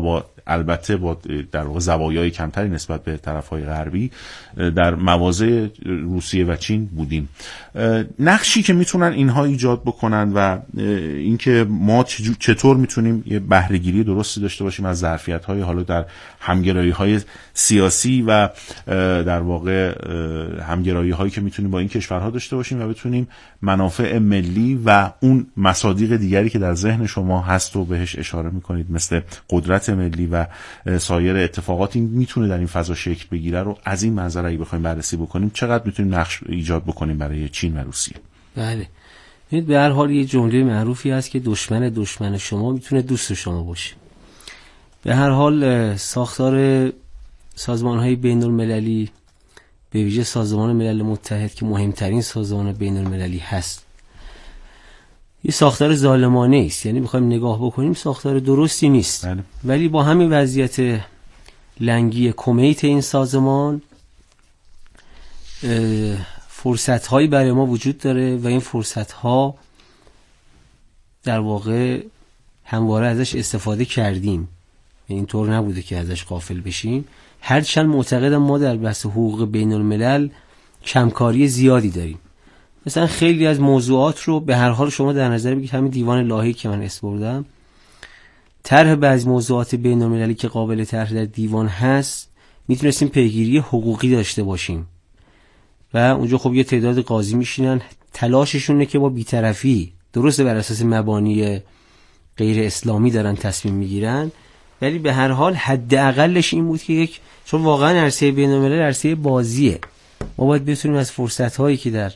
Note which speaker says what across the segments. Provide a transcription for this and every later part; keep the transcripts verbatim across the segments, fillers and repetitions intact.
Speaker 1: با البته با در واقع زوایای کمتری نسبت به طرف‌های غربی در مواضع روسیه و چین بودیم. نقشی که میتونن اینها ایجاد بکنن و اینکه ما چطور میتونیم یه بهره‌گیری درستی داشته باشیم از ظرفیت‌های حالا در همگرایی‌های سیاسی و در واقع همگرایی‌هایی که میتونیم با این کشورها داشته باشیم و بتونیم منافع ملی و اون مصادیق دیگری که در ذهن شما هست و بهش اشاره میکنید مثل قدرت ملی و سایر اتفاقاتی میتونه در این فضا شکل بگیره رو از این منظر اگه بخوایم بررسی بکنیم چقدر میتونیم نقش ایجاد بکنیم برای چین و روسیه؟
Speaker 2: بله، ببینید به هر حال یه جمله معروفی هست که دشمن دشمن شما میتونه دوست شما باشه. به هر حال ساختار سازمان‌های بین‌المللی به ویژه سازمان ملل متحد که مهمترین سازمان بین‌المللی هست یه ساختار ظالمانه است، یعنی بخوایم نگاه بکنیم ساختار درستی نیست. بله. ولی با همین وضعیت لنگی کمیت این سازمان فرصت‌هایی برای ما وجود داره و این فرصت‌ها در واقع همواره ازش استفاده کردیم، اینطور نبوده که ازش غافل بشیم. هرچند معتقدم ما در بحث حقوق بین الملل کمکاری زیادی داریم. مثلا خیلی از موضوعات رو به هر حال شما در نظر بگیرید، همین دیوان لاهه‌ای که من اسم بردم، طرح بعضی موضوعات بین المللی که قابل طرح در دیوان هست میتونستیم پیگیری حقوقی داشته باشیم و اونجا خب یه تعداد قاضی میشینن تلاششونه که با بی‌طرفی درسته بر اساس مبانی غیر اسلامی دارن تصمیم میگیرن، ولی به هر حال حداقلش این بود که یک، چون واقعا عرصه بین‌الملل عرصه بازیه، ما باید بتونیم از فرصت‌هایی که در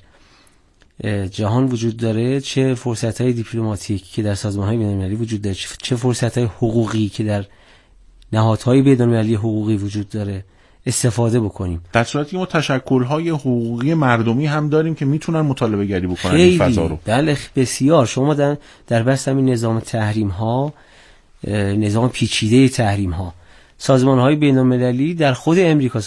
Speaker 2: جهان وجود داره، چه فرصت‌های دیپلماتیکی که در سازمان‌های بین‌المللی وجود داره، چه فرصت‌های حقوقی که در نهادهای بین‌المللی حقوقی وجود داره، استفاده بکنیم.
Speaker 1: در صورتی که ما تشکل‌های حقوقی مردمی هم داریم که میتونن مطالبه گری بکنن این فضا رو.
Speaker 2: بله بسیار. شما در در بحث همین نظام تحریم‌ها، نظام پیچیده تحریم‌ها، سازمان‌های بین‌المللی در خود امریکا،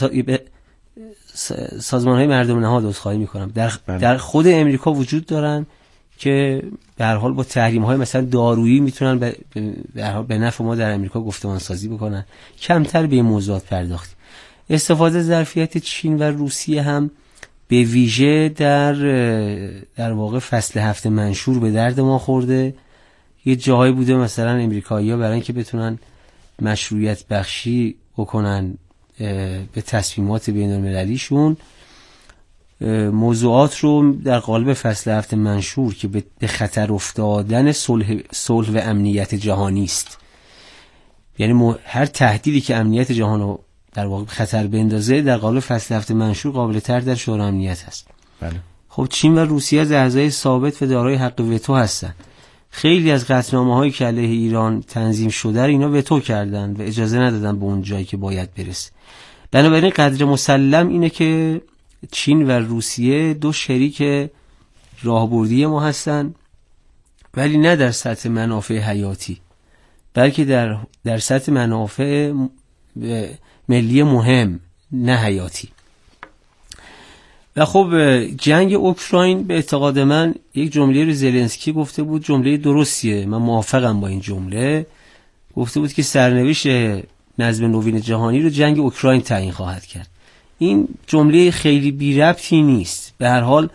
Speaker 2: سازمان‌های مردم نهاد عذرخواهی می‌کنم، در بله. در خود امریکا وجود دارن که به هر حال با تحریم‌های مثلا دارویی میتونن به به هر حال به نفع ما در امریکا گفتمان سازی بکنن. کمتر به این موضوعات پرداختیم. استفاده ظرفیت چین و روسیه هم به ویژه در در واقع فصل هفت منشور به درد ما خورده. یه جایی بوده مثلا امریکایی‌ها برای اینکه بتونن مشروعیت بخشی بکنن به تصمیمات بین‌المللیشون، موضوعات رو در قالب فصل هفت منشور که به خطر افتادن صلح صلح و امنیت جهانی است، یعنی هر تهدیدی که امنیت جهان رو در واقع خطر بندازه در قالب فصل هفت منشور قابل طرح در شورای امنیت هست. بله. خب چین و روسیه از اعضای ثابت و دارای حق وتو هستن. خیلی از قطعنامه‌هایی که علیه ایران تنظیم شده اینا وتو کردن و اجازه ندادن به اون جایی که باید برسه. بنابراین قدر مسلم اینه که چین و روسیه دو شریک راهبردی ما هستن، ولی نه در سطح منافع حیاتی، بلکه در در سطح منافع ملی مهم نه حیاتی. و خب جنگ اوکراین به اعتقاد من، یک جمله رو زلنسکی گفته بود، جمله درستیه، من موافقم با این جمله، گفته بود که سرنوشت نظم نوین جهانی رو جنگ اوکراین تعیین خواهد کرد. این جمله خیلی بی ربطی نیست. به هر حال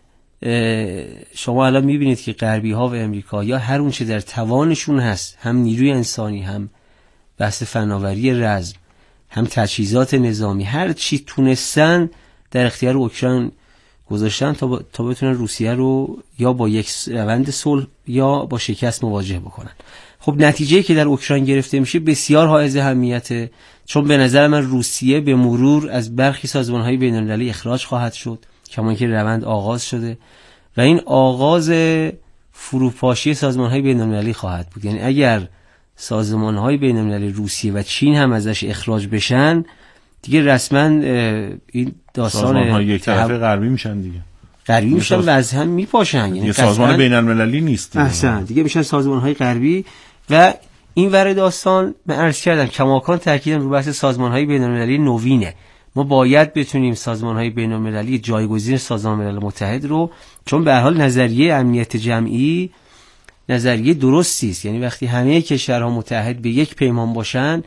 Speaker 2: شما الان میبینید که غربی ها و امریکایی ها هر اون چه در توانشون هست، هم نیروی انسانی، هم بحث فناوری رزم، هم تجهیزات نظامی، هر چی تونستن در اختیار اوکراین گذاشتن تا با... تا بتونن روسیه رو یا با یک روند صلح یا با شکست مواجه بکنن. خب نتیجه‌ای که در اوکراین گرفته میشه بسیار حائز اهمیته، چون به نظر من روسیه به مرور از برخی سازمان‌های بین‌المللی اخراج خواهد شد، کما اینکه روند آغاز شده و این آغاز فروپاشی سازمان‌های بین‌المللی خواهد بود. یعنی اگر سازمان‌های بین‌المللی روسیه و چین هم ازش اخراج بشن، دیگه رسما این داستان
Speaker 1: سازمان‌های یک طرفه غربی میشن دیگه.
Speaker 2: غربی میشن و از هم میپاشن،
Speaker 1: یعنی سازمان بین‌المللی نیست دیگه.
Speaker 2: احسن، دیگه میشن سازمان‌های غربی. و این ور داستان من عرض کردم کماکان تاکیدم رو بحث سازمان‌های بین‌المللی نوینه. ما باید بتونیم سازمان‌های بین‌المللی جایگزین سازمان ملل متحد رو، چون به هر حال نظریه امنیت جمعی نظریه درستی است. یعنی وقتی همه کشورها متحد به یک پیمان باشن،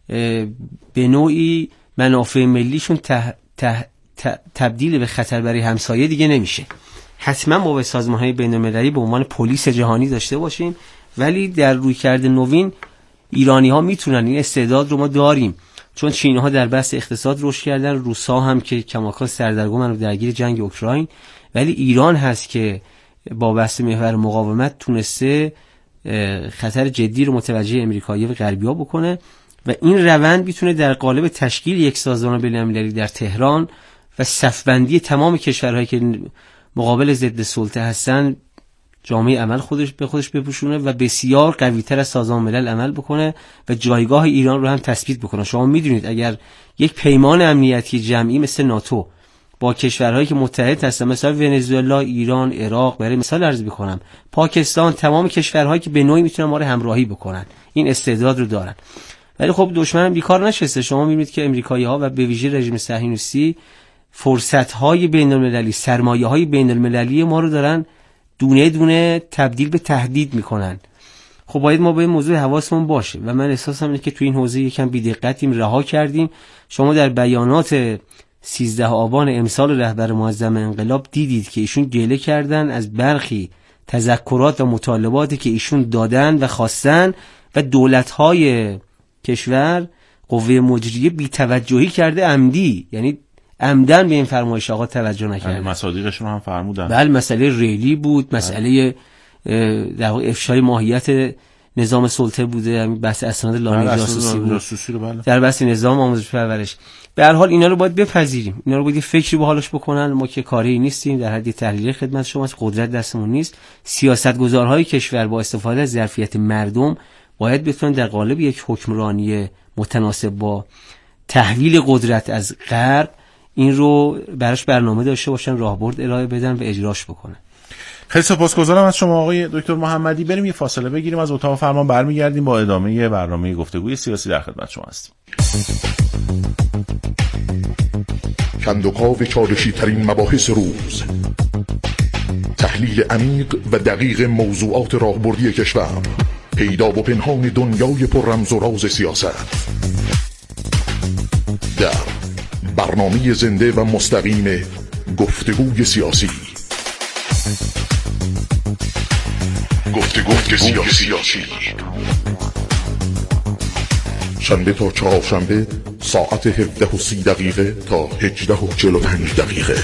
Speaker 2: به نوعی منافع ملیشون ته، ته، ته، تبدیل به خطر برای همسایه دیگه نمیشه. حتما ما به سازمان‌های بین‌المللی به عنوان پلیس جهانی داشته باشیم، ولی در رویکرد نوین ایرانی‌ها میتونن، این استعداد رو ما داریم، چون چینی‌ها در بحث اقتصاد رشد کردن، روس‌ها هم که کماکان سردرگمن و درگیر جنگ اوکراین، ولی ایران هست که با بحث محور مقاومت تونسته خطر جدی رو متوجه امریکایی و غربی‌ها بکنه و این روند میتونه در قالب تشکیل یک سازمان بین‌المللی در تهران و صف‌بندی تمام کشورهایی که مقابل ضد سلطه هستن جامعه عمل خودش به خودش بپوشونه و بسیار قوی‌تر از سازمان ملل عمل بکنه و جایگاه ایران رو هم تثبیت بکنه. شما میدونید اگر یک پیمان امنیتی جمعی مثل ناتو با کشورهایی که متحد هستن، مثلا ونزوئلا، ایران، عراق، برای مثال عرض می‌کنم، پاکستان، تمام کشورهایی که به نوعی میتونن ما رو همراهی بکنن، این استعداد رو دارن. ولی خب دشمن هم بیکار نشسته. شما می‌بینید که امریکایی‌ها و به ویژه رژیم صهیونیستی فرصت‌های بین‌المللی، سرمایه‌های بین‌المللی ما رو دارن دونه دونه تبدیل به تهدید میکنن. خب باید ما به این موضوع حواسمون باشه و من احساسم اینه که تو این حوزه یکم بی‌دقتیم، رها کردیم. شما در بیانات سیزده آبان امسال رهبر معظم انقلاب دیدید که ایشون گله کردن از برخی تذکرات و مطالباتی که ایشون دادن و خواستن و دولت‌های کشور، قوه مجریه بی‌توجهی کرده عمدی، یعنی عمدن به این فرمایش آقا توجه نکردن.
Speaker 1: مصادیقشون هم فرمودن.
Speaker 2: بله، مسئله ریلی بود، مسئله در واقع افشای ماهیت نظام سلطه بوده، بحث اسناد لانه جاسوسی بود،
Speaker 1: جاسوسی رو بله.
Speaker 2: در بحث نظام آموزش پرورش. به هر حال اینا رو باید بپذیریم، اینا رو باید فکری به حالش بکنن. ما که کاری نیستیم، در حد تحلیل خدمت شماست، قدرت دستمون نیست. سیاستگزارهای کشور با استفاده از ظرفیت مردم باید بتونن در قالب یک حکمرانی متناسب با تحویل قدرت از غرب این رو براش برنامه داشته باشن، راهبرد ارائه بدن و اجراش بکنن.
Speaker 1: خیلی سپاسگزارم از شما آقای دکتر محمدی. بریم یه فاصله بگیریم، از اتاق فرمان برمیگردیم با ادامه برنامه گفتگوی سیاسی. در خدمت شما هستیم.
Speaker 3: کندوکاو چالشی ترین مباحث روز، تحلیل عمیق و دقیق موضوعات راهبردی کشور، پیدا و پنهان دنیای پر رمز و راز سیاست، در برنامه زنده و مستقیم گفتگوی سیاسی. گفتگوی سیاسی شنبه تا چهارشنبه ساعت هفده و سی دقیقه تا هجده و چهل و پنج دقیقه.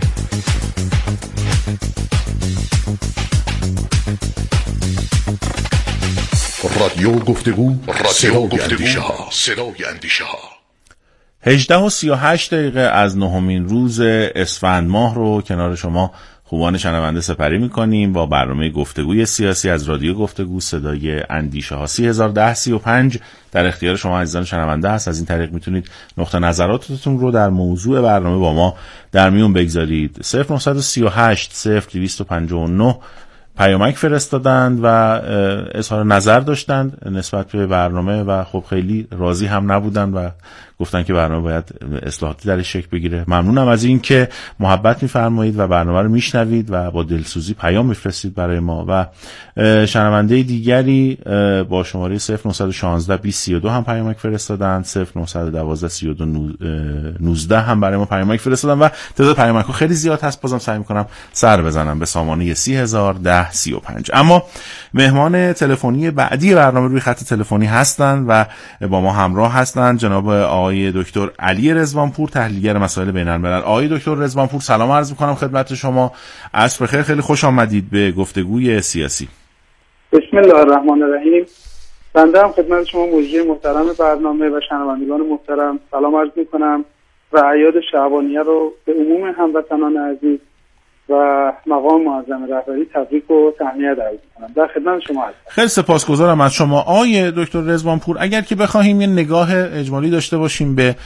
Speaker 3: رادیو گفتگو، صدای اندیشه ها، صدای اندیشه ها.
Speaker 1: هجده و سی و هشت دقیقه از نهمین روز اسفند ماه رو کنار شما خوبان شنونده سپری میکنیم با برنامه گفتگوی سیاسی از رادیو گفتگو، صدای اندیشه ها. سی هزار و ده سی و پنج در اختیار شما عزیزان شنونده هست. از این طریق میتونید نقطه نظراتتون رو در موضوع برنامه با ما در میون بگذارید. صفر نه سه هشت صفر دویست و پنجاه و نه پیامک فرستادند و اظهار نظر داشتند نسبت به برنامه و خب خیلی راضی هم نبودند و گفتن که برنامه باید اصلاحاتی درش شکل بگیره. ممنونم از این که محبت می‌فرمایید و برنامه رو میشنوید و با دلسوزی پیام میفرستید برای ما. و شنونده دیگری با شماره صفر نه یک شش بیست سی و دو هم پیامک فرستادن، صفر نه یک دو سی و دو نوزده هم برای ما پیامک فرستادن و تعداد پیامک‌ها خیلی زیاد هست. بازم سعی می‌کنم سر بزنم به سامانه سی هزار و ده سی و پنج. اما مهمان تلفنی بعدی برنامه روی خط تلفنی هستند و با ما همراه هستند جناب آقای دکتر علی رضوانپور، تحلیلگر مسائل بین‌الملل. آقای دکتر رضوانپور سلام عرض می‌کنم خدمت شما. عصر بخیر، خیلی خوش آمدید به گفتگوی سیاسی.
Speaker 4: بسم الله الرحمن الرحیم. بنده هم خدمت شما مجری محترم برنامه و شنوندگان محترم سلام عرض می‌کنم و اعیاد شعبانیه رو به عموم هموطنان عزیز و مقام معظم رهبری تبریک و تهنیت عرض می‌کنم. در خدمت شما هستم.
Speaker 1: خیلی سپاسگزارم از شما آقای دکتر رضوانپور. اگر که بخوایم یه نگاه اجمالی داشته باشیم به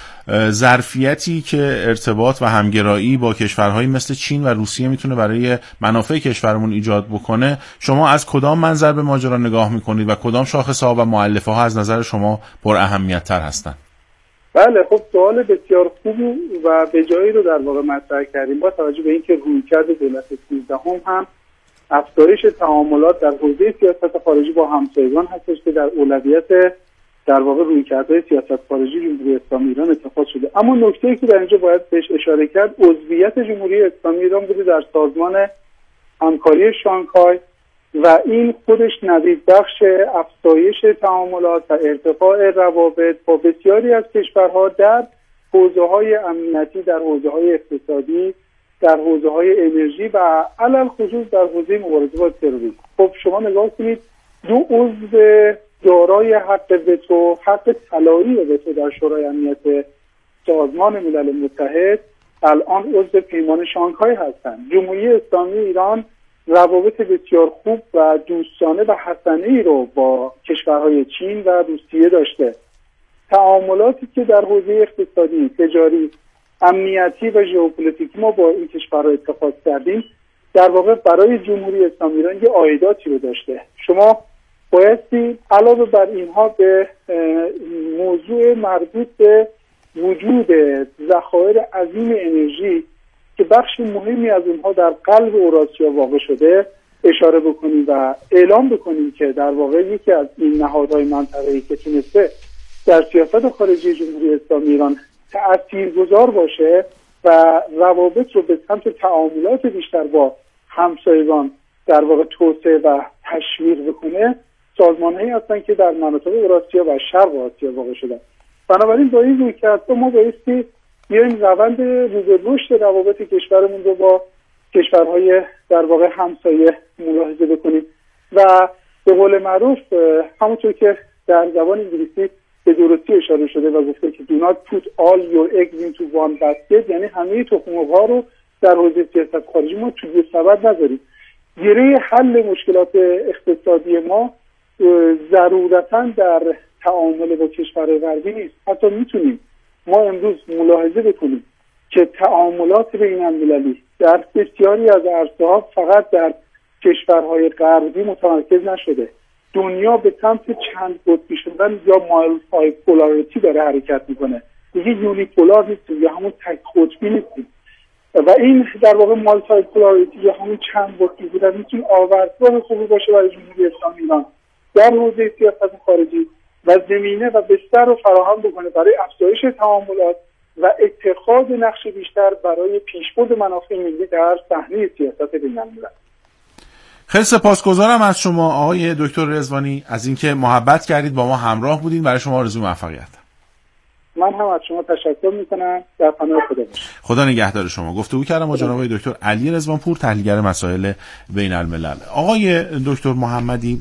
Speaker 1: ظرفیتی که ارتباط و همگرایی با کشورهایی مثل چین و روسیه میتونه برای منافع کشورمون ایجاد بکنه، شما از کدام منظر به ماجرا نگاه میکنید و کدام شاخص‌ها و مؤلفه ها از نظر شما پر اهمیت تر هستند؟
Speaker 4: بله، خب سوال بسیار خوب و به جایی رو در واقع مطرح کردیم با توجه به اینکه رویکرد دولت سیزدهم هم افزایش تعاملات در حوزه سیاست خارجی با همسایگان هستش که در اولویت در واقع رویکردهای سیاست خارجی جمهوری اسلامی ایران اتخاذ شده. اما نکته‌ای که در اینجا باید بهش اشاره کرد، عضویت جمهوری اسلامی ایران بوده در سازمان همکاری شانگهای و این خودش نوید بخش افزایش تعاملات و ارتقاء روابط با بسیاری از کشورها در حوزه‌های امنیتی، در حوزه‌های اقتصادی، در حوزه‌های انرژی و علل خصوص در حوزه مبارزه با تروریسم. خب شما نگاه کنید، دو عضو دارای حق وتو، حق طلایی وتو در شورای امنیت سازمان ملل متحد الان عضو پیمان شانگهای هستند. جمهوری اسلامی ایران روابط بسیار خوب و دوستانه و حسنه‌ای رو با کشورهای چین و روسیه داشته. تعاملاتی که در حوزه اقتصادی، تجاری، امنیتی و ژئوپلیتیکی ما با این کشورها اتخاذ کردیم در واقع برای جمهوری اسلامی ایران یه عایداتی رو داشته. شما بایستی علاوه بر اینها به موضوع مربوط به وجود ذخایر عظیم انرژی که بخش مهمی از اونها در قلب اوراسیا واقع شده اشاره بکنیم و اعلام بکنیم که در واقع یکی از این نهادهای منطقه‌ای که تونسته در سیاست خارجی جمهوری اسلامی ایران تأثیرگذار باشه و روابط رو به سمت تعاملات بیشتر با همسایگان در واقع توسعه و تشویق بکنه، سازمان‌هایی هستن که در مناطق اوراسیا و شرق آسیا واقع شدن. بنابراین با این رویکرد ما بایستی بیایم روند رو به رشد روابط کشورمون رو با کشورهای در واقع همسایه ملاحظه بکنیم و به قول معروف همونطور که در زبان انگلیسی به درستی اشاره شده و گفته که do not put all your eggs into one basket، یعنی همه تخم‌مرغ‌ها رو در حوزه سیاست خارجی ما توی سبد نذاریم. گره حل مشکلات اقتصادی ما ضرورتاً در تعامل با کشورهای غربی نیست. حتی میتونیم ما امروز ملاحظه بکنیم که تعاملات بین المللی در بسیاری از عرصه‌ها فقط در کشورهای غربی متمرکز نشده. دنیا به سمت چند قطبی شدن یا مالتی پولاریتی داره حرکت میکنه. دیگه یونیپولار نیستیم یا همون تک قطبی نیستیم و این در واقع مالتی پولاریتی یا همون چند قطبی بودن میتونه آوردگاه خوبی باشه برای جمهوری اسلامی ایران در حوزه سیاست خارجی و زمینه و بستر رو فراهم بکنه برای افزایش تعاملات و اتخاذ نقش بیشتر برای پیشبرد منافع ملی در صحنه سیاست بین‌المللی.
Speaker 1: خیلی سپاسگزارم از شما آقای دکتر رضوانی از اینکه محبت کردید با ما همراه بودین. برای شما آرزوی موفقیت.
Speaker 4: من هم از شما تشکر میکنم. در پناه خدا باشید.
Speaker 1: خدا نگهدار شما. گفتگو کردم با جناب آقای دکتر علی رضوانپور، تحلیلگر مسائل بین الملل. آقای دکتر محمدی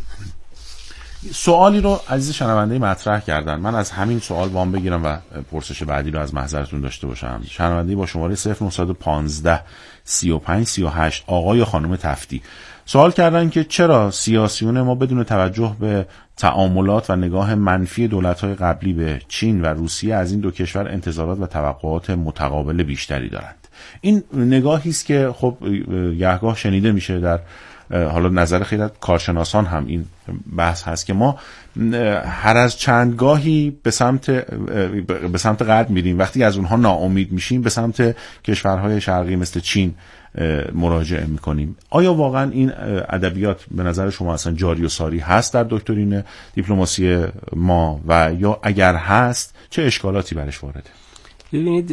Speaker 1: سوالی رو عزیز شنونده مطرح کردن، من از همین سوال وام بگیرم و پرسش بعدی رو از محضرتون داشته باشم. شنونده با شماره صفر نه یک پنج سی و پنج سی و هشت آقای و خانم تفتی سوال کردن که چرا سیاسیون ما بدون توجه به تعاملات و نگاه منفی دولت‌های قبلی به چین و روسیه از این دو کشور انتظارات و توقعات متقابل بیشتری دارند. این نگاهی است که خب گهگاه شنیده میشه در حالا نظر خیلی از کارشناسان هم این بحث هست که ما هر از چندگاهی به سمت به سمت غرب میریم، وقتی از اونها ناامید میشیم به سمت کشورهای شرقی مثل چین مراجعه میکنیم. آیا واقعا این ادبیات به نظر شما اصلا جاری و ساری هست در دکترین دیپلماسی ما و یا اگر هست چه اشکالاتی برش وارده؟
Speaker 2: ببینید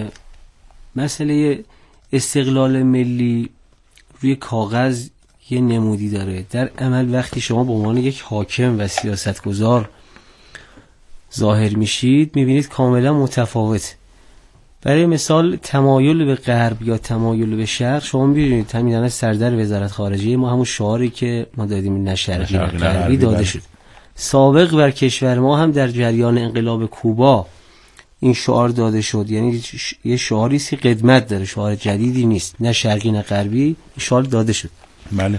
Speaker 2: مسئله استقلال ملی روی کاغذ یه نمودی داره، در عمل وقتی شما به عنوان یک حاکم و سیاستگزار ظاهر میشید میبینید کاملا متفاوت. برای مثال تمایل به غرب یا تمایل به شرق شما میبینید همین سردر وزارت خارجه ما همون شعاری که ما دادیم نه شرقی نه غربی داده شد. سابق بر کشور ما هم در جریان انقلاب کوبا این شعار داده شد، یعنی یه شعاری سی قدمت داره، شعار جدیدی نیست، نه شرقی نه غربی، شعار داده شد.
Speaker 1: بله.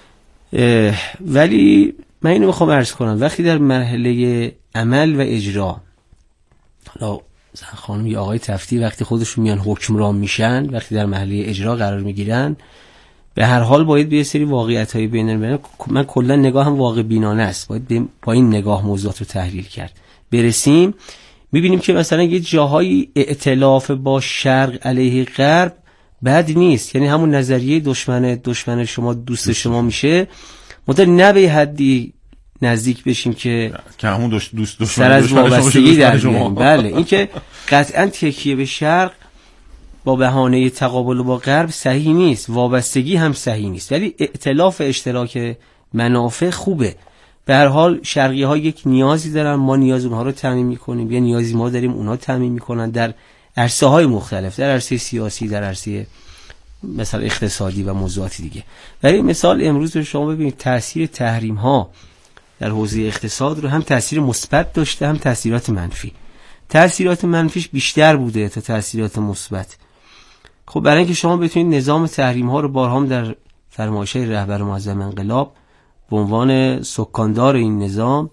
Speaker 2: ولی من اینو میخوام عرض کنم وقتی در مرحله عمل و اجرا، حالا خانم یا آقای تفتی وقتی خودشون میان حکمران میشن، وقتی در مرحله اجرا قرار میگیرن، به هر حال باید به یه سری واقعیت‌های بین الملل، من کلا نگاهم واقع بینانه است، باید با این نگاه موضوعات رو تحلیل کرد. برسیم میبینیم که مثلا یه جاهای ائتلاف با شرق علیه غرب بد نیست، یعنی همون نظریه دشمن دشمن شما دوست شما میشه، مدل نه به حدی نزدیک بشیم که
Speaker 1: که همون دوست دوست
Speaker 2: سر از وابستگی در بیاریم. بله، این که قطعا تکیه به شرق با بهانه تقابل با غرب صحیح نیست، وابستگی هم صحیح نیست، ولی ائتلاف اشتراک منافع خوبه. به هر حال شرقی ها یک نیازی دارن، ما نیاز اونها رو تامین میکنیم، یا نیازی ما داریم اونها تامین میکنن در عرصه های مختلف، در عرصه سیاسی، در عرصه مثلا اقتصادی و موضوعات دیگه. برای مثال امروز شما ببینید تاثیر تحریم ها در حوزه اقتصاد رو هم تاثیر مثبت داشته هم تاثیرات منفی. تاثیرات منفیش بیشتر بوده تا تاثیرات مثبت. خب برای اینکه شما بتونید نظام تحریم ها رو بارها در فرمایش‌های رهبر معظم انقلاب به عنوان سکاندار این نظام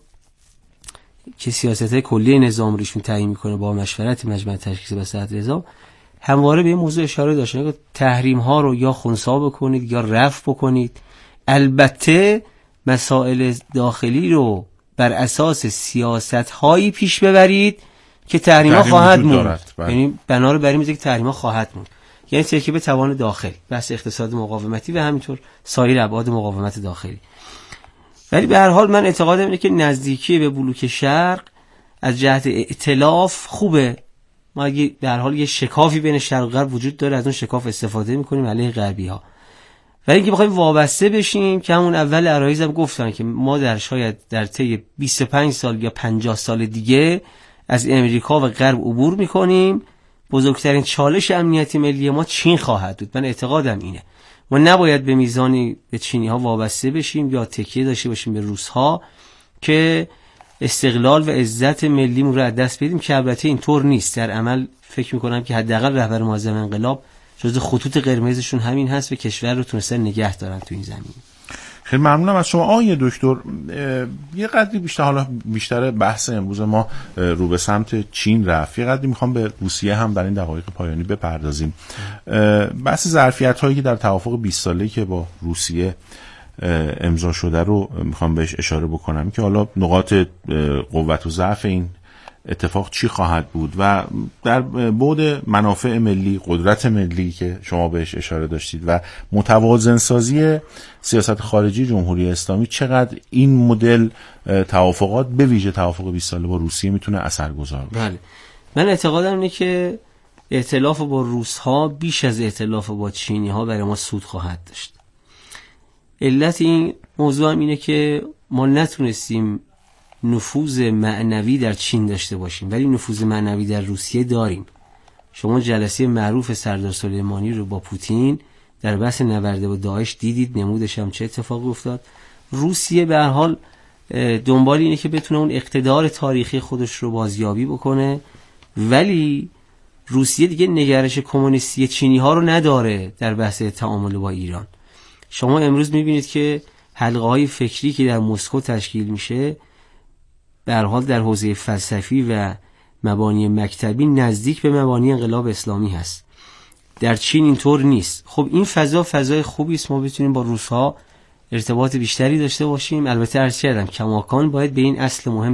Speaker 2: که سیاست کلی نظام روشون تعیین میکنه با مشورت مجمع تشخیص وسعت نظام، همواره به این موضوع اشاره داشتن که تحریم ها رو یا خنثی بکنید یا رفع بکنید. البته مسائل داخلی رو بر اساس سیاست هایی پیش ببرید که تحریم ها خواهد موند، یعنی بنا رو بر این میذاره که تحریم ها خواهد موند، یعنی ترکیب توان داخلی، بحث اقتصاد مقاومتی و همینطور سایر ابعاد مقاومت داخلی. ولی به هر حال من اعتقادم اینه که نزدیکی به بلوک شرق از جهت ائتلاف خوبه. ما اگه به هر حال یه شکافی بین شرق و غرب وجود داره، از اون شکاف استفاده میکنیم علیه غربی ها. ولی اینکه بخوایم وابسته بشیم، که همون اول عرایزم گفتن که ما در شاید در طی بیست و پنج سال یا پنجاه سال دیگه از امریکا و غرب عبور میکنیم، بزرگترین چالش امنیتی ملی ما چین خواهد بود. من اعتقادم اینه ما نباید به میزانی به چینی ها وابسته بشیم یا تکیه داشته باشیم به روس ها که استقلال و عزت ملیمون رو از دست بدیم، که البته اینطور نیست. در عمل فکر میکنم که حداقل رهبر معظم انقلاب جزو خطوط قرمزشون همین هست و کشور رو تونستن نگه دارن تو این زمین.
Speaker 1: خیلی ممنونم از شما آقای دکتر. یه قدری بیشتر، حالا بیشتر بحث امروز ما رو به سمت چین رفت، یه قدری میخوام به روسیه هم در این دقایق پایانی بپردازیم. بحث ظرفیت هایی که در توافق بیست ساله‌ای که با روسیه امضا شده رو میخوام بهش اشاره بکنم که حالا نقاط قوت و ضعف این اتفاق چی خواهد بود و در بعد منافع ملی، قدرت ملی که شما بهش اشاره داشتید و متوازن سازی سیاست خارجی جمهوری اسلامی، چقدر این مدل توافقات به ویژه توافق بیست ساله با روسیه میتونه اثرگذار باشه؟
Speaker 2: بله، من اعتقادم اینه که ائتلاف با روس ها بیش از ائتلاف با چینی ها برای ما سود خواهد داشت. علت این موضوع هم اینه که ما نتونستیم نفوذ معنوی در چین داشته باشیم ولی نفوذ معنوی در روسیه داریم. شما جلسه معروف سردار سلیمانی رو با پوتین در بحث نبرد با داعش دیدید، نمودش هم چه اتفاقی افتاد. روسیه به هر حال دنبال اینه که بتونه اون اقتدار تاریخی خودش رو بازیابی بکنه، ولی روسیه دیگه نگرش کمونیستی چینی ها رو نداره در بحث تعامل با ایران. شما امروز میبینید که حلقه های فکری که در مسکو تشکیل میشه به هر حال در حوزه فلسفی و مبانی مکتبی نزدیک به مبانی انقلاب اسلامی هست. در چین اینطور نیست. خب این فضا فضای خوبی است، ما بتونیم با روس‌ها ارتباط بیشتری داشته باشیم. البته عرض کردم کماکان باید به این اصل مهم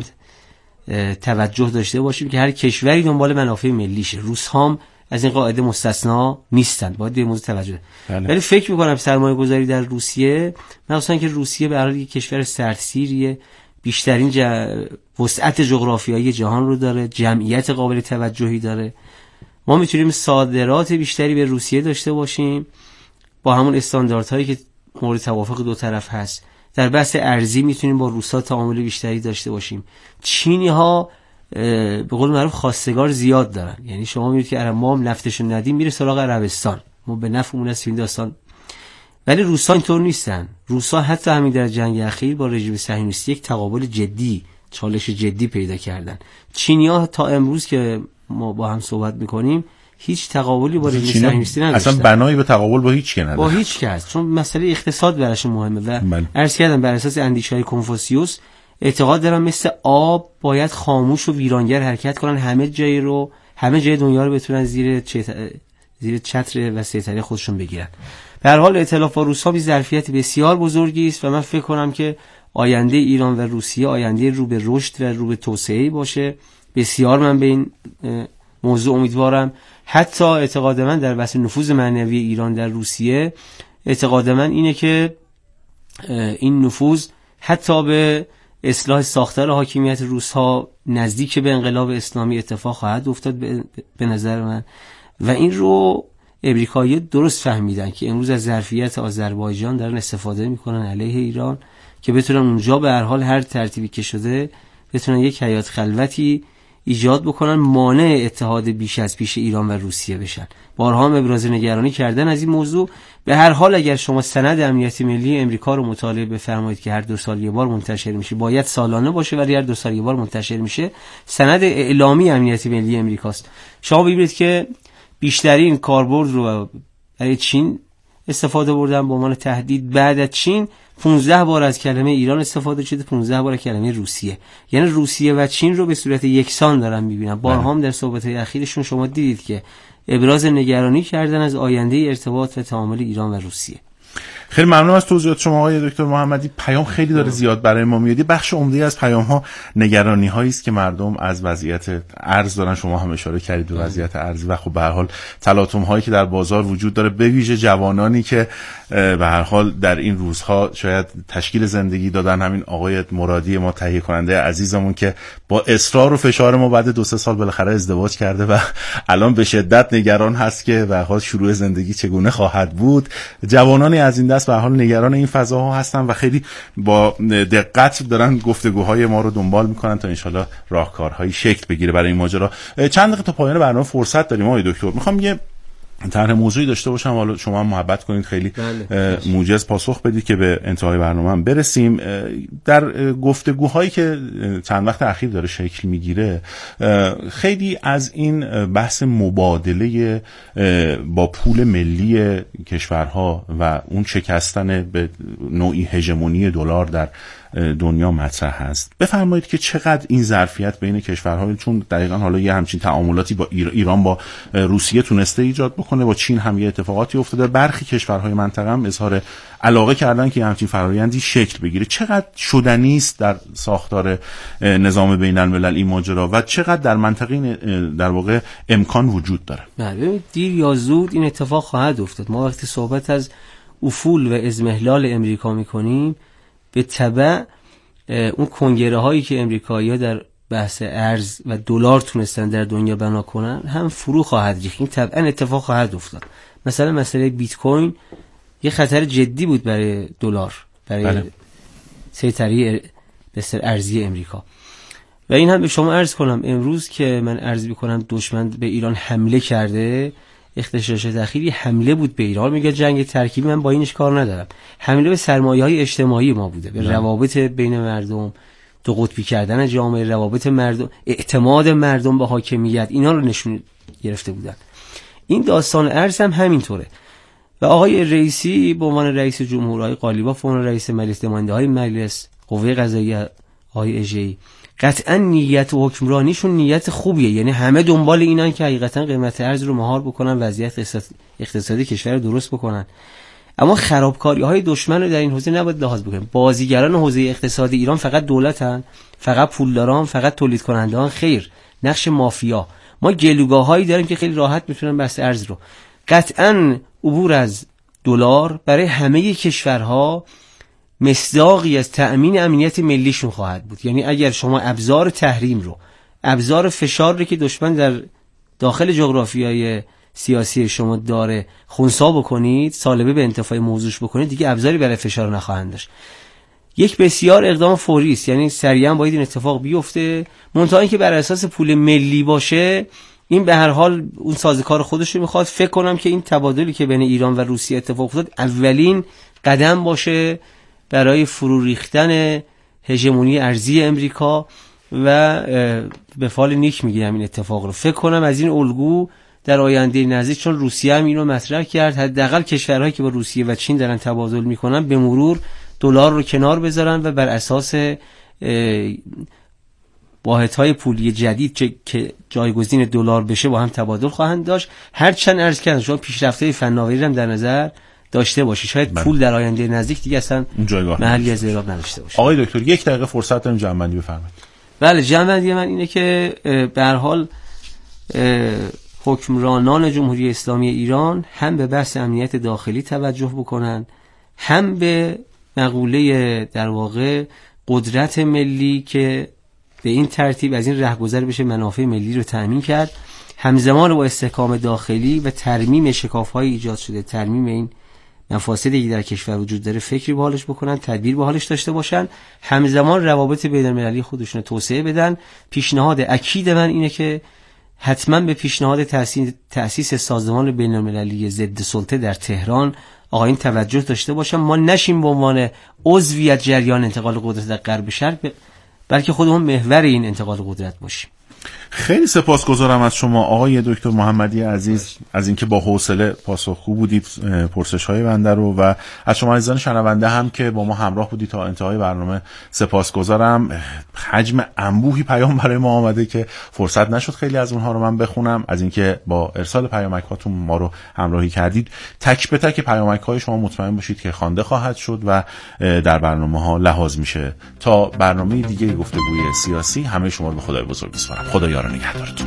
Speaker 2: توجه داشته باشیم که هر کشوری دنبال منافع ملیشه. روس‌ها هم از این قاعده مستثنا نیستن، باید به موضوع توجه. ولی بله. فکر می‌کنم سرمایه گذاری در روسیه، مثلا که روسیه به هر حال یک کشور سردسیریه، بیشترین ج... وسعت جغرافیایی جهان رو داره، جمعیت قابل توجهی داره. ما میتونیم صادرات بیشتری به روسیه داشته باشیم با همون استانداردهایی که مورد توافق دو طرف هست. در بحث ارزی میتونیم با روسا تعامل بیشتری داشته باشیم. چینی ها به قول معروف خواستگار زیاد دارن، یعنی شما میبینید که ما هم نفتشون ندیم میره سراغ عربستان، ما به نفعمون است این داستان. ولی روسا اینطور نیستن. روسا حتی همین در جنگ اخیر با رژیم صهیونیستی یک تقابل جدی، چالش جدی پیدا کردن. چینی‌ها تا امروز که ما با هم صحبت میکنیم هیچ تقابلی با رژیم صهیونیستی نداشتن،
Speaker 1: اصلا بنایی به تقابل با هیچ کی نداشتن،
Speaker 2: با هیچ کس، چون مسئله اقتصاد براشون مهمه و عرض کردم بر اساس اندیشه‌های کنفوسیوس اعتقاد دارن مثل آب باید خاموش و ویرانگر حرکت کنن، همه جای رو همه جای دنیا رو بتونن زیر چتر زیر چتر و سیطره خودشون بگیرن. به هر حال ائتلاف با روس‌ها بی ظرفیت بسیار بزرگی است و من فکر کنم که آینده ایران و روسیه آینده رو به رشد و رو به توسعه باشه. بسیار من به این موضوع امیدوارم حتی اعتقاد من در بحث نفوذ معنوی ایران در روسیه، اعتقاد من اینه که این نفوذ حتی به اصلاح ساختار حاکمیت روس‌ها نزدیک به انقلاب اسلامی اتفاق خواهد افتاد به نظر من. و این رو امریکایی‌ها درست فهمیدن که امروز از ظرفیت آذربایجان دارن استفاده میکنن علیه ایران که بتونن اونجا به هر حال هر ترتیبی که شده بتونن یک حیات خلوتی ایجاد بکنن، مانع اتحاد بیش از پیش ایران و روسیه بشن. بارها هم ابراز نگرانی کردن از این موضوع. به هر حال اگر شما سند امنیت ملی امریکا رو مطالعه بفرمایید که هر دو سال یک بار منتشر میشه، باید سالانه باشه ولی هر دو سال یک بار منتشر میشه، سند اعلامی امنیت ملی امریکاست. شما ببینید که بیشترین کاربرد رو برای چین استفاده بردن به عنوان تهدید. بعد از چین پانزده بار از کلمه ایران استفاده شده، پانزده بار کلمه روسیه. یعنی روسیه و چین رو به صورت یکسان دارن میبینن. بارها هم در صحبت‌های اخیرشون شما دیدید که ابراز نگرانی کردن از آینده ارتباط و تعامل ایران و روسیه.
Speaker 1: خیلی ممنون از توضیحات شما آقای دکتر محمدی. پیام خیلی داره زیاد برای ما میاد. بخش عمده از پیام ها نگرانی هایی است که مردم از وضعیت ارز دارن. شما هم اشاره کردید به وضعیت ارزی و خب به هر حال تلاطم هایی که در بازار وجود داره، به ویژه جوانانی که به هر حال در این روزها شاید تشکیل زندگی دادن. همین آقای مرادی ما تهیه کننده عزیزمون که با اصرار و فشار ما بعد دو سه سال بالاخره ازدواج کرده و الان به شدت نگران هست که به هر حال شروع زندگی چگونه خواهد بود. جوانانی از این دست به هر حال نگران این فضاها هستن و خیلی با دقت دارن گفتگوهای ما رو دنبال میکنن تا انشالله راهکارهایی شکل بگیره برای این ماجرا. چند دقیقه تا پایان برنامه فرصت داریم آقای دکتر. میخوام یه طرح موضوعی داشته باشم، حالا شما هم محبت کنید خیلی موجز پاسخ بدید که به انتهای برنامه هم برسیم. در گفتگوهایی که چند وقت اخیر داره شکل میگیره، خیلی از این بحث مبادله با پول ملی کشورها و اون شکستن به نوعی هژمونی دلار در دنیا مطرح هست. بفرمایید که چقدر این ظرفیت بین کشورها، چون دقیقاً حالا یه همچین تعاملاتی با ایران با روسیه تونسته ایجاد بکنه، با چین هم یه اتفاقاتی افتاده، برخی کشورهای منطقه هم اظهار علاقه کردن که همچین فرآیندی شکل بگیره. چقدر شدنی است در ساختار نظام بین الملل این ماجرا و چقدر در منطقه در واقع امکان وجود داره؟
Speaker 2: بله، دیر یا زود این اتفاق خواهد افتاد. ما وقتی صحبت از افول و اضمحلال امریکا میکنیم، به تبع اون کنگره هایی که امریکایی‌ها در بحث ارز و دلار تونستن در دنیا بنا کنن هم فرو خواهد ریخت. این طبعا اتفاق خواهد افتاد. مثلا مسئله بیت کوین یه خطر جدی بود برای دلار، برای بله. سیطره بسر ارزی امریکا. و این هم به شما عرض کنم، امروز که من عرض میکنم دشمن به ایران حمله کرده، اختشاشات اخیری حمله بود به ایران. میگه جنگ ترکیبی، من با اینش کار ندارم. حمله به سرمایه‌های اجتماعی ما بوده، به روابط بین مردم، دو قطبی کردن جامعه، روابط مردم، اعتماد مردم به حاکمیت، اینا رو نشون گرفته بودن. این داستان ارز هم همینطوره. و آقای رئیسی به عنوان رئیس جمهور، آقای قالیباف به عنوان رئیس مجلس نماینده‌های مجلس، قوه قضاییه آقای اژه‌ای، قطعا نیت و حکمرانیشون نیت خوبیه. یعنی همه دنبال اینن که حقیقتا قیمت ارز رو مهار بکنن، وضعیت اقتصادی کشور رو درست بکنن. اما خرابکاری های دشمن رو در این حوزه نباید لحاظ بکنیم. بازیگران حوزه اقتصادی ایران فقط دولتن، فقط پولداران، فقط تولید کنندگان؟ خیر، نقش مافیا. ما گلوگاهایی داریم که خیلی راحت میتونن بحث ارز رو. قطعا عبور از دلار برای همه کشورها مصداقی از تأمین امنیت ملیشون خواهد بود. یعنی اگر شما ابزار تحریم رو، ابزار فشار رو که دشمن در داخل جغرافیای سیاسی شما داره خنثی بکنید، سالبه به انتفاع موضوعش بکنید، دیگه ابزاری برای فشار نخواهند داشت. یک بسیار اقدام فوری است، یعنی سریعا باید این اتفاق بیفته. منتها اینکه بر اساس پول ملی باشه، این به هر حال اون سازوکار خودش رو میخواد. فکر کنم که این تبادلی که بین ایران و روسیه اتفاق افتاد اولین قدم باشه برای فرو ریختن هژمونی ارزی امریکا و به فال نیک میگیرم این اتفاق رو. فکر کنم از این الگو در آینده نزدیک، چون روسیه هم اینو مطرح کرد، حداقل کشورهایی که با روسیه و چین دارن تبادل میکنن به مرور دلار رو کنار بذارن و بر اساس واحدهای پولی جدید که جایگزین دلار بشه با هم تبادل خواهند داشت. هرچند عرض کردم شما پیشرفته فناوری هم در نظر داشته باشی، شاید بله. پول در آینده نزدیک دیگه اصلا محلی از اعراب نداشته باشه.
Speaker 1: آقای دکتر یک دقیقه فرصت داریم، جمع‌بندی بفرمایید.
Speaker 2: بله، جمع‌بندی من اینه که به هر حال حکمرانان جمهوری اسلامی ایران هم به بحث امنیت داخلی توجه بکنن، هم به مقوله در واقع قدرت ملی که به این ترتیب از این رهگذر بشه منافع ملی رو تأمین کرد، همزمان با استحکام داخلی و ترمیم شکاف‌های ایجاد شده، ترمیم این مفاسدی که در کشور وجود داره فکری به حالش بکنن، تدبیر به حالش داشته باشن، همزمان روابط بین‌المللی خودشون رو توسعه بدن. پیشنهاد اکید من اینه که حتما به پیشنهاد تأسیس سازمان بین‌المللی ضد سلطه در تهران آقایون توجه داشته باشن. ما نشیم به عنوان عضویت جریان انتقال قدرت در غرب شرق، بلکه خودمون محور این انتقال قدرت باشیم.
Speaker 1: خیلی سپاسگزارم از شما آقای دکتر محمدی عزیز از اینکه با حوصله پاسخگو بودید پرسش‌های بنده رو، و از شما عزیزان شنونده هم که با ما همراه بودید تا انتهای برنامه سپاسگزارم. حجم انبوهی پیام برای ما آمده که فرصت نشد خیلی از اونها رو من بخونم. از اینکه با ارسال پیامک‌هاتون ما رو همراهی کردید. تک به تک پیامک‌های شما مطمئن باشید که خوانده خواهد شد و در برنامه‌ها لحاظ میشه. تا برنامه دیگه گفتگوی سیاسی، همه شما رو به خدای بزرگ می‌سپارم. خدا یار و نگهدارتون.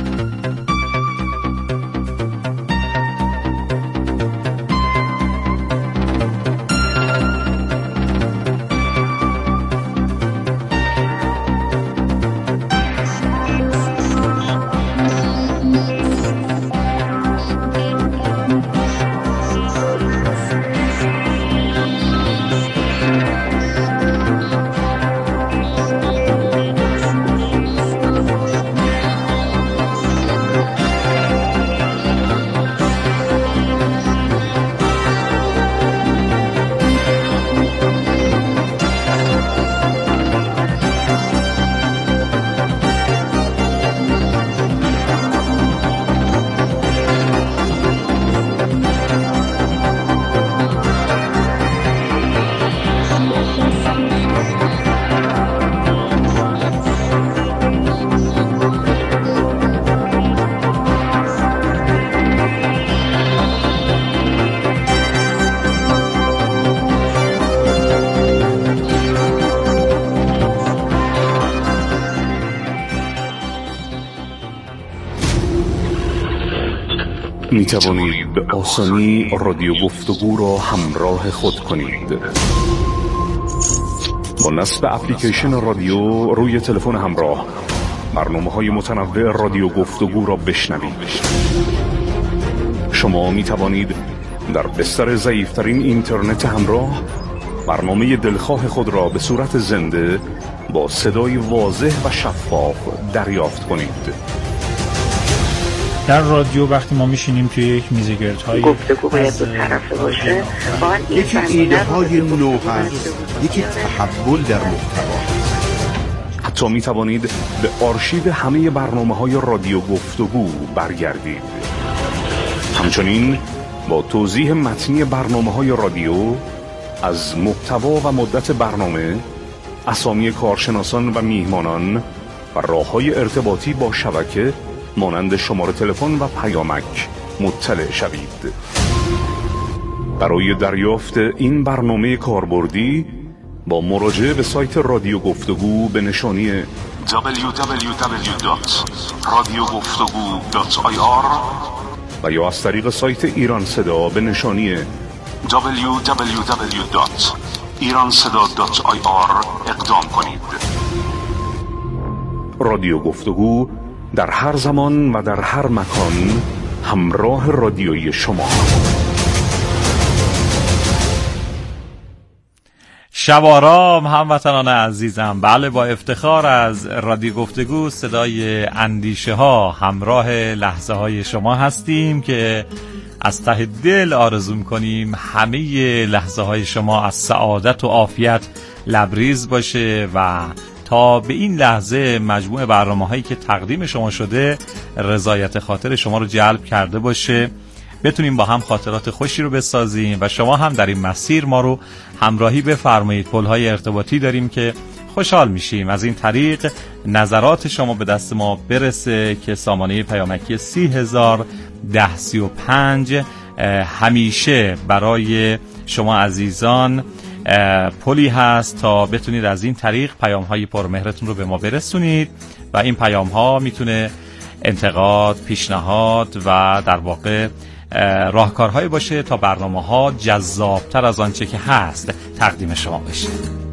Speaker 3: می توانید به آسانی رادیو گفتگو را همراه خود کنید. با نصب اپلیکیشن رادیو روی تلفن همراه برنامه‌های متنوع رادیو گفتگو را بشنوید. شما می توانید در بستر ضعیف‌ترین اینترنت همراه برنامه دلخواه خود را به صورت زنده با صدای واضح و شفاف دریافت کنید.
Speaker 5: در رادیو وقتی ما میشینیم توی یک میز گردهای
Speaker 6: گفتگو باید دو طرفه باشه،
Speaker 7: یکی ایده های نو هست، یکی تحول در محتوا.
Speaker 3: حتی می توانید به آرشیو همه برنامه‌های رادیو گفتگو برگردید. همچنین با توضیح متنی برنامه‌های رادیو از محتوا و مدت برنامه، اسامی کارشناسان و میهمانان و راه‌های ارتباطی با شبکه مانند شماره تلفن و پیامک مطلع شوید. برای دریافت این برنامه کاربردی با مراجعه به سایت رادیو گفتگو به نشانی دبلیو دبلیو دبلیو دات رادیو گفتگو دات آی آر و یا از طریق سایت ایران صدا به نشانی دبلیو دبلیو دبلیو دات ایران صدا دات آی آر اقدام کنید. رادیو گفتگو در هر زمان و در هر مکان همراه رادیویی شما.
Speaker 8: شب آرام هموطنان عزیزم. بله، با افتخار از رادیو گفتگو صدای اندیشه ها همراه لحظه های شما هستیم که از ته دل آرزو می‌کنیم همه لحظه های شما از سعادت و عافیت لبریز باشه و تا به این لحظه مجموع برنامه‌هایی که تقدیم شما شده رضایت خاطر شما رو جلب کرده باشه، بتونیم با هم خاطرات خوشی رو بسازیم و شما هم در این مسیر ما رو همراهی بفرمایید. پل‌های ارتباطی داریم که خوشحال میشیم از این طریق نظرات شما به دست ما برسه که سامانه پیامکی سی هزار ده سی و پنج همیشه برای شما عزیزان پلی هست تا بتونید از این طریق پیام های پرمهرتون رو به ما برسونید و این پیام ها میتونه انتقاد، پیشنهاد و در واقع راهکارهایی باشه تا برنامه‌ها جذابتر از آنچه که هست تقدیم شما بشه.